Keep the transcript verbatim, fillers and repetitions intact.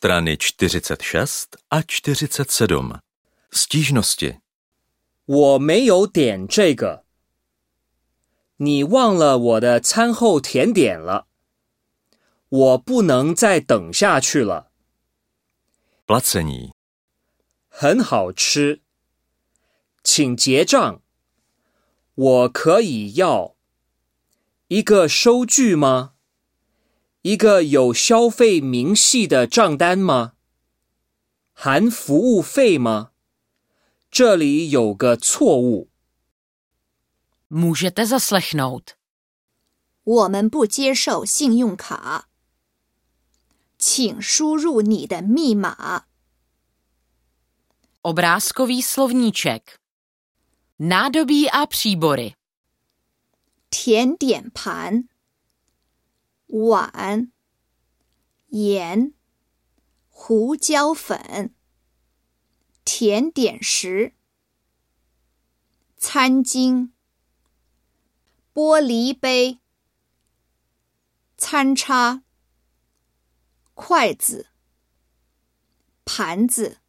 strany čtyřicet šest a čtyřicet sedm. Stížnosti. 我没有点这个。你忘了我的餐后甜点了。我不能再等下去了。 Placení. 很好吃。请结账。我可以要一个收据吗？一个有消费明细的账单吗？含服务费吗？这里有个错误。 Můžete zaslechnout. 我们不接受信用卡。请输入你的密码。 Obrázkový slovníček. Nádobí a příbory. 甜点盘。碗。盐。胡椒粉。甜点石。餐巾。玻璃杯。餐叉。筷子。盘子。